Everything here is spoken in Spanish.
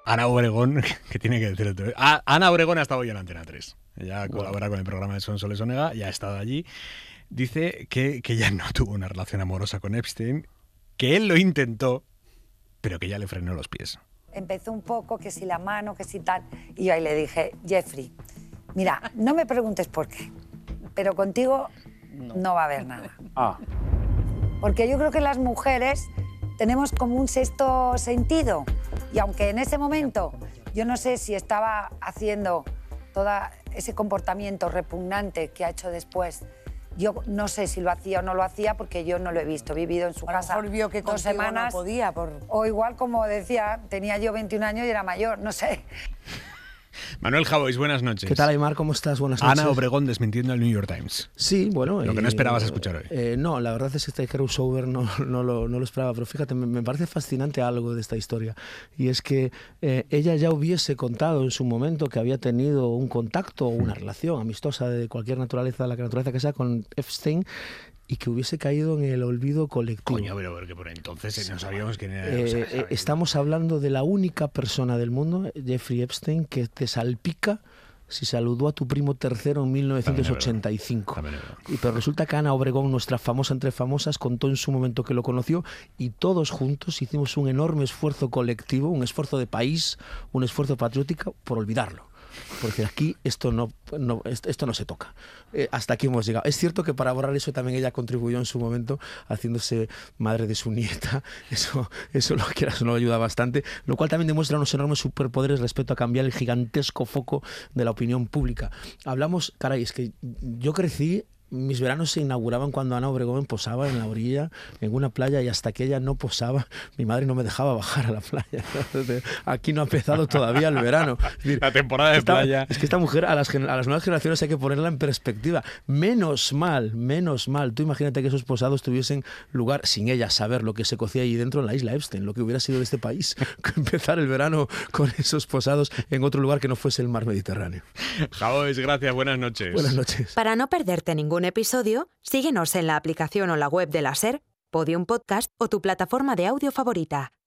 Ana Obregón, que tiene que decir todo. Ana Obregón ha estado hoy en Antena 3. Ella colabora con el programa de Sonsoles Onega, ya ha estado allí. Dice que ella no tuvo una relación amorosa con Epstein, que él lo intentó, pero que ella le frenó los pies. Empezó un poco, que si la mano, que si tal. Y yo ahí le dije, Jeffrey, mira, no me preguntes por qué, pero contigo no va a haber nada. Porque yo creo que las mujeres tenemos como un sexto sentido. Y aunque en ese momento yo no sé si estaba haciendo todo ese comportamiento repugnante que ha hecho después, yo no sé si lo hacía o no lo hacía porque yo no lo he visto. He vivido en su casa vio que 2 semanas. No podía O igual, como decía, tenía yo 21 años y era mayor, no sé. Manuel Javois, buenas noches. ¿Qué tal, Aymar? ¿Cómo estás? Buenas noches. Ana Obregón desmintiendo al New York Times. Sí, bueno... Lo que no esperabas escuchar hoy. No, la verdad es que este crossover no lo esperaba, pero fíjate, me parece fascinante algo de esta historia. Y es que ella ya hubiese contado en su momento que había tenido un contacto o una relación amistosa de cualquier naturaleza, la naturaleza que sea, con Epstein, y que hubiese caído en el olvido colectivo. Coño, pero porque por entonces no sabíamos quién era. Estamos hablando de la única persona del mundo, Jeffrey Epstein, que te salpica si saludó a tu primo tercero en 1985. Pero resulta que Ana Obregón, nuestra famosa entre famosas, contó en su momento que lo conoció y todos juntos hicimos un enorme esfuerzo colectivo, un esfuerzo de país, un esfuerzo patriótico por olvidarlo. Porque aquí esto no se toca. Hasta aquí hemos llegado. Es cierto que para borrar eso también ella contribuyó en su momento haciéndose madre de su nieta. Eso lo quieras o no ayuda bastante, lo cual también demuestra unos enormes superpoderes respecto a cambiar el gigantesco foco de la opinión pública. Hablamos, caray, es que yo crecí. Mis veranos se inauguraban cuando Ana Obregón posaba en la orilla, en una playa, y hasta que ella no posaba, mi madre no me dejaba bajar a la playa. Aquí no ha empezado todavía el verano. Es decir, la temporada de playa. Es que esta mujer, a las nuevas generaciones hay que ponerla en perspectiva. Menos mal. Tú imagínate que esos posados tuviesen lugar, sin ella saber lo que se cocía ahí dentro en la isla Epstein, lo que hubiera sido de este país, empezar el verano con esos posados en otro lugar que no fuese el mar Mediterráneo. Javois, gracias, buenas noches. Buenas noches. Para no perderte ningún episodio, síguenos en la aplicación o la web de la SER, Podium Podcast o tu plataforma de audio favorita.